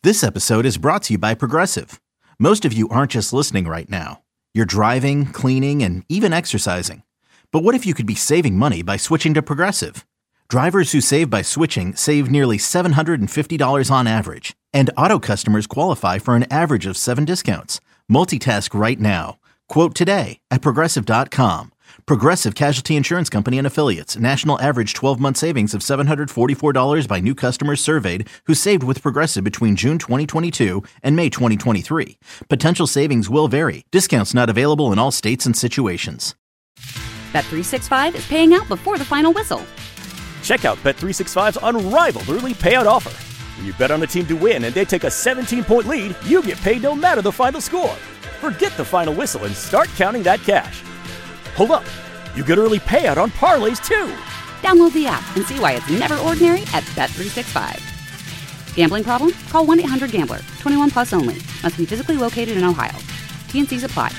This episode is brought to you by Progressive. Most of you aren't just listening right now. You're driving, cleaning, and even exercising. But what if you could be saving money by switching to Progressive? Drivers who save by switching save nearly $750 on average. And auto customers qualify for an average of 7 discounts. Multitask right now. Quote today at Progressive.com. Progressive Casualty Insurance Company and Affiliates. National average 12-month savings of $744 by new customers surveyed who saved with Progressive between June 2022 and May 2023. Potential savings will vary. Discounts not available in all states and situations. Bet365 is paying out before the final whistle. Check out Bet365's unrivaled early payout offer. When you bet on a team to win and they take a 17-point lead, you get paid no matter the final score. Forget the final whistle and start counting that cash. Hold up, you get early payout on parlays too. Download the app and see why it's never ordinary at Bet365. Gambling problem? Call 1-800-GAMBLER. 21 plus only. Must be physically located in Ohio. T&Cs apply.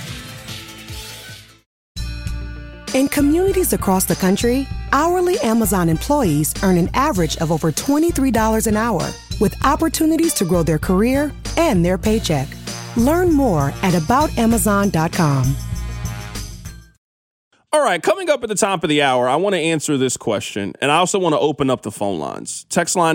In communities across the country, hourly Amazon employees earn an average of over $23 an hour, with opportunities to grow their career and their paycheck. Learn more at aboutamazon.com. All right, coming up at the top of the hour, I want to answer this question, and I also want to open up the phone lines. Text line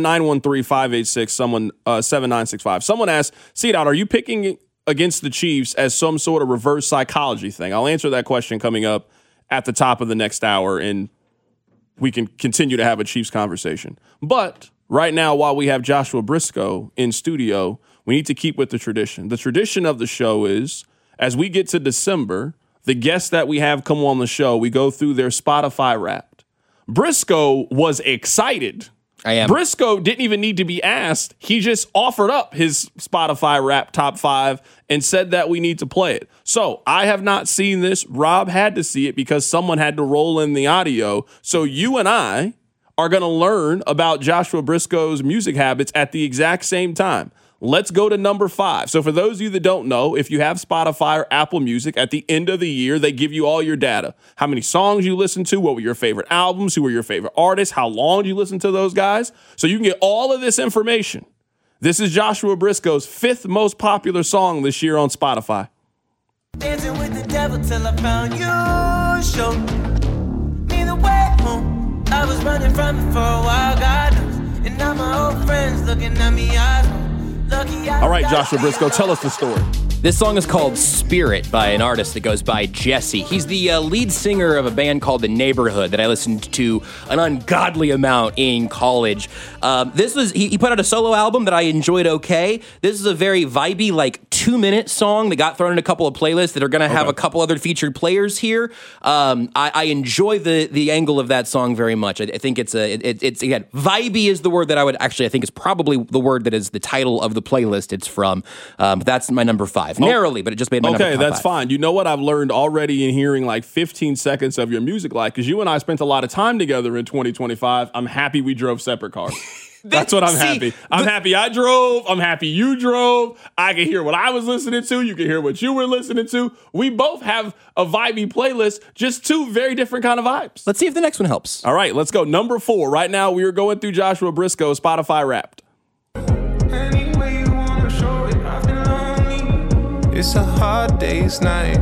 913-586-7965. Someone asked, C-Dot, are you picking against the Chiefs as some sort of reverse psychology thing? I'll answer that question coming up at the top of the next hour, and we can continue to have a Chiefs conversation. But right now, while we have Joshua Briscoe in studio, we need to keep with the tradition. The tradition of the show is, as we get to December, the guests that we have come on the show, we go through their Spotify Wrapped. Briscoe was excited. I am. Briscoe didn't even need to be asked. He just offered up his Spotify Wrapped top 5 and said that we need to play it. So I have not seen this. Rob had to see it because someone had to roll in the audio. So you and I are going to learn about Joshua Briscoe's music habits at the exact same time. Let's go to number 5. So for those of you that don't know, if you have Spotify or Apple Music, at the end of the year, they give you all your data. How many songs you listened to, what were your favorite albums, who were your favorite artists, how long did you listen to those guys? So you can get all of this information. This is Joshua Briscoe's 5th most popular song this year on Spotify. Dancing with the devil till I found you. Show me the way home. I was running from it for a while, God knows. And now my old friends looking at me eyes. All right, Joshua Briscoe, tell us the story. This song is called Spirit by an artist that goes by Jesse. He's the lead singer of a band called The Neighborhood that I listened to an ungodly amount in college. He put out a solo album that I enjoyed okay. This is a very vibey, like 2-minute song that got thrown in a couple of playlists that are going to have a couple other featured players here. I enjoy the angle of that song very much. I think it's again, vibey is the word that I think is probably the word that is the title of the playlist it's from. But that's my number 5. Narrowly, but it just made my number 5. Okay, that's fine. You know what I've learned already in hearing like 15 seconds of your music life, because you and I spent a lot of time together in 2025. I'm happy we drove separate cars. That's what I'm happy. I'm happy I drove. I'm happy you drove. I can hear what I was listening to. You can hear what you were listening to. We both have a vibey playlist, just 2 very different kind of vibes. Let's see if the next one helps. All right, let's go. Number 4. Right now, we are going through Joshua Briscoe, Spotify Wrapped. It's a hard day's night.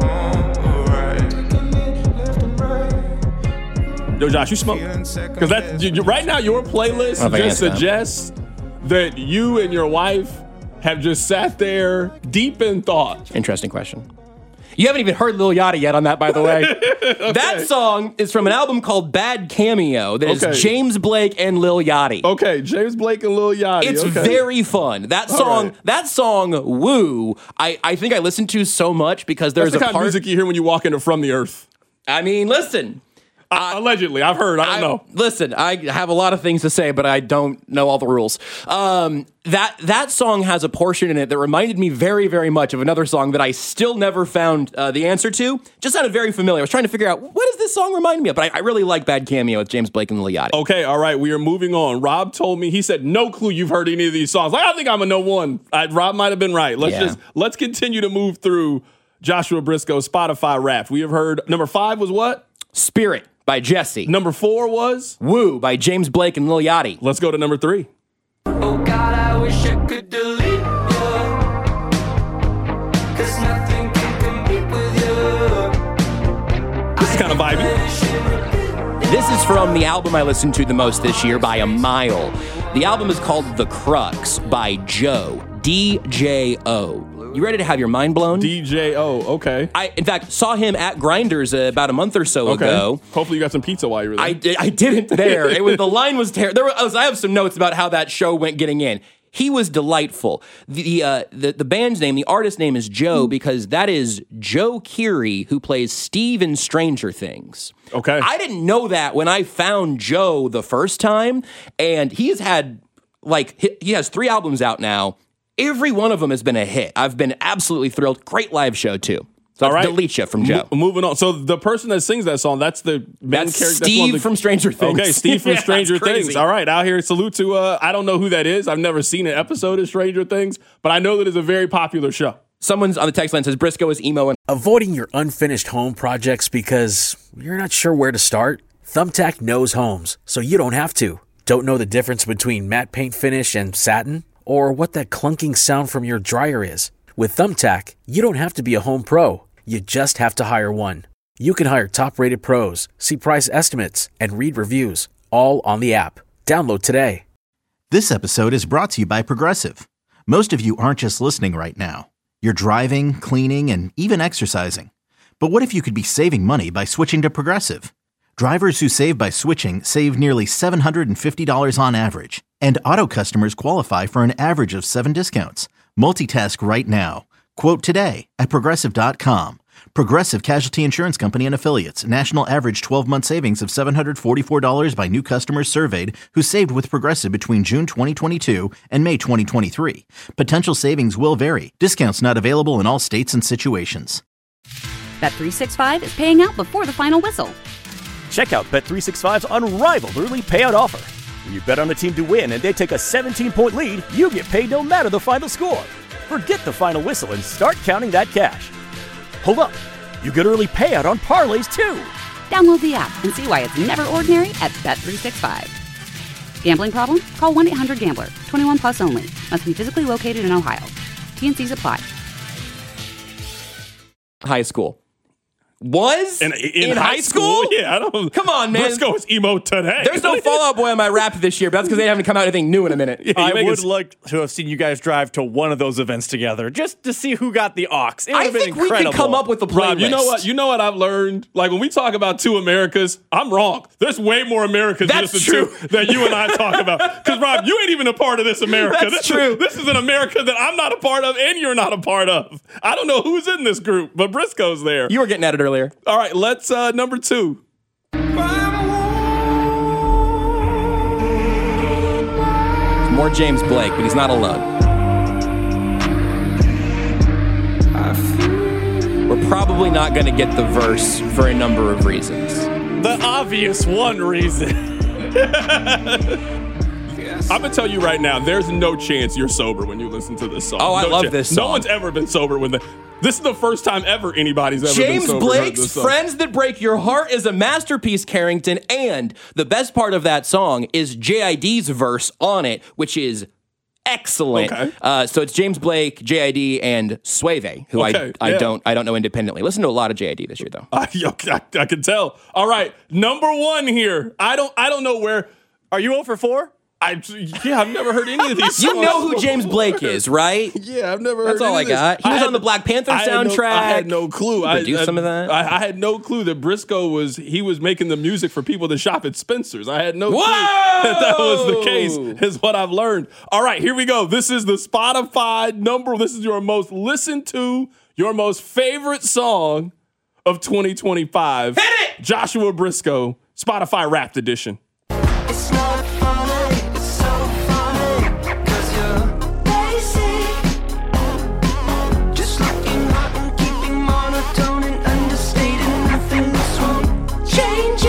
Yo, Josh, you smoke? Because right now your playlist just suggests that you and your wife have just sat there deep in thought. Interesting question. You haven't even heard Lil Yachty yet on that, by the way. Okay. That song is from an album called Bad Cameo that is James Blake and Lil Yachty. Okay, James Blake and Lil Yachty. It's very fun. That song, Woo, I think I listened to so much because there's That's the kind of music you hear when you walk into From the Earth. I mean, listen. Allegedly, I've heard. I don't know. Listen, I have a lot of things to say, but I don't know all the rules. That song has a portion in it that reminded me very, very much of another song that I still never found the answer to. Just sounded very familiar. I was trying to figure out, what does this song remind me of? But I really like Bad Cameo with James Blake and Lil Yachty. Okay, all right, we are moving on. Rob told me, he said, no clue you've heard any of these songs. I think I'm a no one. Rob might have been right. Let's continue to move through Joshua Briscoe's Spotify Wrapped. We have heard, number 5 was what? Spirit by Jesse. Number 4 was? Woo by James Blake and Lil Yachty. Let's go to number 3. Oh God, I wish I could from the album I listened to the most this year by a mile. The album is called The Crux by Joe, D-J-O. You ready to have your mind blown? DJO, okay. I, in fact, saw him at Grinders about a month or so ago. Hopefully you got some pizza while you were there. I didn't there. The line was terrible. I have some notes about how that show went getting in. He was delightful. The band's name, the artist name is Joe because that is Joe Keery, who plays Steve in Stranger Things. Okay. I didn't know that when I found Joe the first time, and he has 3 albums out now. Every one of them has been a hit. I've been absolutely thrilled. Great live show, too. So all right. Delicia from Joe. Moving on. So the person that sings that song, that's the main character. Steve from Stranger Things. Okay, Steve from Stranger Things. All right, out here. Salute to, I don't know who that is. I've never seen an episode of Stranger Things, but I know that it's a very popular show. Someone's on the text line says Briscoe is emo. Avoiding your unfinished home projects because you're not sure where to start? Thumbtack knows homes, so you don't have to. Don't know the difference between matte paint finish and satin? Or what that clunking sound from your dryer is? With Thumbtack, you don't have to be a home pro. You just have to hire one. You can hire top-rated pros, see price estimates, and read reviews, all on the app. Download today. This episode is brought to you by Progressive. Most of you aren't just listening right now. You're driving, cleaning, and even exercising. But what if you could be saving money by switching to Progressive? Drivers who save by switching save nearly $750 on average. And auto customers qualify for an average of 7 discounts. Multitask right now. Quote today at Progressive.com. Progressive Casualty Insurance Company and Affiliates. National average 12-month savings of $744 by new customers surveyed who saved with Progressive between June 2022 and May 2023. Potential savings will vary. Discounts not available in all states and situations. Bet365 is paying out before the final whistle. Check out Bet365's unrivaled early payout offer. When you bet on a team to win and they take a 17-point lead, you get paid no matter the final score. Forget the final whistle and start counting that cash. Hold up. You get early payout on parlays, too. Download the app and see why it's never ordinary at Bet365. Gambling problem? Call 1-800-GAMBLER. 21 plus only. Must be physically located in Ohio. T&Cs apply. High school. Was? In high school? Yeah, I don't. Come on, man. Briscoe is emo today. There's no Fall Out Boy on my rap this year, but that's because they haven't come out with anything new in a minute. Yeah, I would like to have seen you guys drive to one of those events together just to see who got the aux. It would have been incredible. We could come up with a playlist. Rob, you know what I've learned? Like when we talk about 2 Americas, I'm wrong. There's way more Americas to than you and I talk about. Because Rob, you ain't even a part of this America. That's true. This is an America that I'm not a part of and you're not a part of. I don't know who's in this group, but Briscoe's there. You were getting at it earlier. All right, let's number 2. More James Blake, but he's not alone. We're probably not going to get the verse for a number of reasons. The obvious one reason. I'm going to tell you right now, there's no chance you're sober when you listen to this song. Oh, I love this song. No one's ever been sober when this is the first time ever anybody's ever been sober. James Blake's Friends That Break Your Heart is a masterpiece, Carrington, and the best part of that song is JID's verse on it, which is excellent. Okay. So it's James Blake, JID, and Suave, who I don't know independently. Listen to a lot of JID this year, though. I can tell. All right, number 1 here. I don't know where. Are you 0 for 4? I've never heard any of these songs. You know who James Blake is, right? Yeah, I've never heard That's all I got. He was on the Black Panther soundtrack. I had no clue. I produced some of that. I had no clue that Briscoe was making the music for people to shop at Spencer's. I had no clue that was the case, is what I've learned. All right, here we go. This is the Spotify number. This is your most listened to, your most favorite song of 2025. Hit it! Joshua Briscoe, Spotify Wrapped Edition. It's not funny, it's so funny, 'cause you're basic. Just looking hot and keeping monotone and understating nothing. This won't change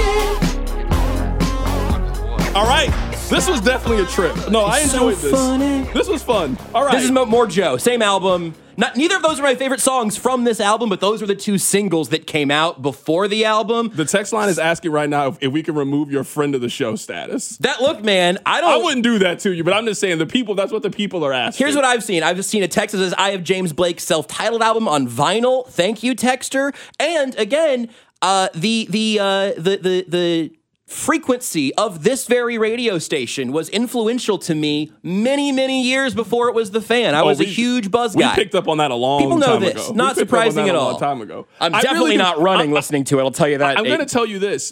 it. All right. This was definitely a trip. No, I enjoyed this. Funny. This was fun. All right. This is more Joe. Same album. Neither of those are my favorite songs from this album, but those are the 2 singles that came out before the album. The text line is asking right now if we can remove your friend of the show status. Look, man, I wouldn't do that to you, but I'm just saying that's what the people are asking. Here's what I've seen. I've just seen a text that says, I have James Blake's self-titled album on vinyl. Thank you, texter. And again, the frequency of this very radio station was influential to me many, many years before it was The Fan. I was a huge Buzz guy. We picked up on that a long time ago. People know this. Not surprising at all. A long time ago. I'm definitely not running listening to it. I'll tell you that. I'm going to tell you this.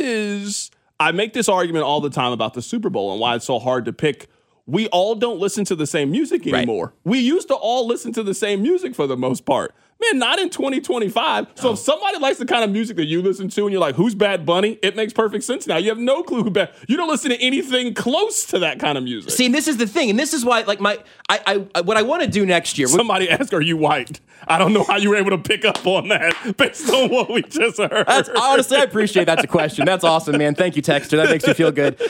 I make this argument all the time about the Super Bowl and why it's so hard to pick. We all don't listen to the same music anymore. Right. We used to all listen to the same music for the most part. Man, not in 2025. So if somebody likes the kind of music that you listen to and you're like, who's Bad Bunny? It makes perfect sense now. You have no clue who Bad. You don't listen to anything close to that kind of music. See, and this is the thing. And this is why, like, what I want to do next year. Somebody asked, are you white? I don't know how you were able to pick up on that based on what we just heard. Honestly, I appreciate that's a question. That's awesome, man. Thank you, Texter. That makes me feel good.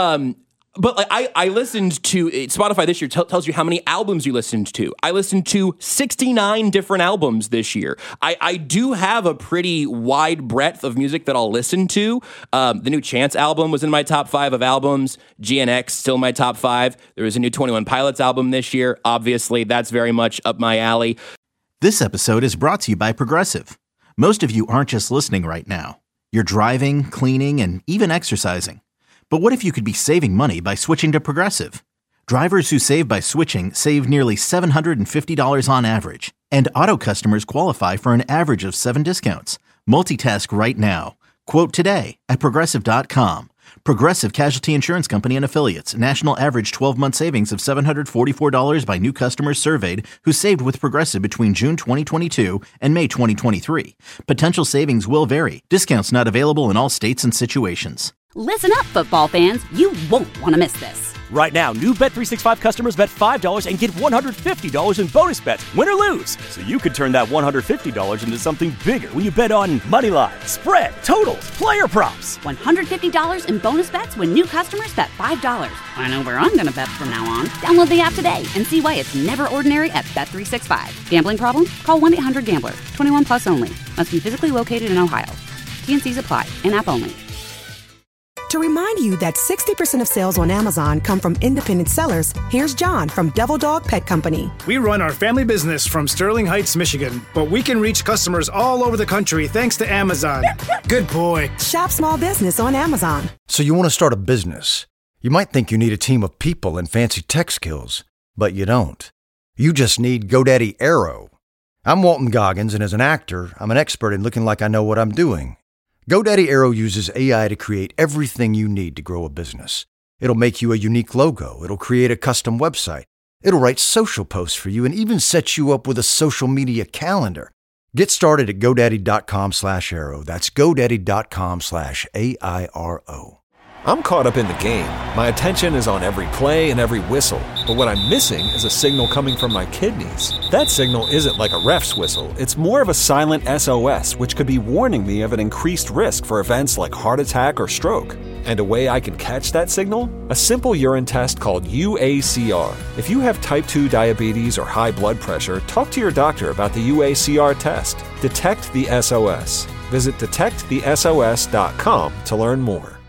But like I listened to Spotify this year tells you how many albums you listened to. I listened to 69 different albums this year. I do have a pretty wide breadth of music that I'll listen to. The new Chance album was in my top 5 of albums. GNX still in my top 5. There was a new 21 Pilots album this year. Obviously, that's very much up my alley. This episode is brought to you by Progressive. Most of you aren't just listening right now. You're driving, cleaning, and even exercising. But what if you could be saving money by switching to Progressive? Drivers who save by switching save nearly $750 on average, and auto customers qualify for an average of 7 discounts. Multitask right now. Quote today at Progressive.com. Progressive Casualty Insurance Company and Affiliates. National average 12-month savings of $744 by new customers surveyed who saved with Progressive between June 2022 and May 2023. Potential savings will vary. Discounts not available in all states and situations. Listen up, football fans. You won't want to miss this. Right now, new Bet365 customers bet $5 and get $150 in bonus bets, win or lose. So you could turn that $150 into something bigger when you bet on money line, spread, totals, player props. $150 in bonus bets when new customers bet $5. I know where I'm going to bet from now on. Download the app today and see why it's never ordinary at Bet365. Gambling problem? Call 1-800-GAMBLER. 21 plus only. Must be physically located in Ohio. T&Cs apply. In-app only. To remind you that 60% of sales on Amazon come from independent sellers, here's John from Devil Dog Pet Company. We run our family business from Sterling Heights, Michigan, but we can reach customers all over the country thanks to Amazon. Good boy. Shop small business on Amazon. So you want to start a business. You might think you need a team of people and fancy tech skills, but you don't. You just need GoDaddy Aero. I'm Walton Goggins, and as an actor, I'm an expert in looking like I know what I'm doing. GoDaddy Aero uses AI to create everything you need to grow a business. It'll make you a unique logo. It'll create a custom website. It'll write social posts for you and even set you up with a social media calendar. Get started at GoDaddy.com/Aero. That's GoDaddy.com/AIRO. I'm caught up in the game. My attention is on every play and every whistle. But what I'm missing is a signal coming from my kidneys. That signal isn't like a ref's whistle. It's more of a silent SOS, which could be warning me of an increased risk for events like heart attack or stroke. And a way I can catch that signal? A simple urine test called UACR. If you have type 2 diabetes or high blood pressure, talk to your doctor about the UACR test. Detect the SOS. Visit detectthesos.com to learn more.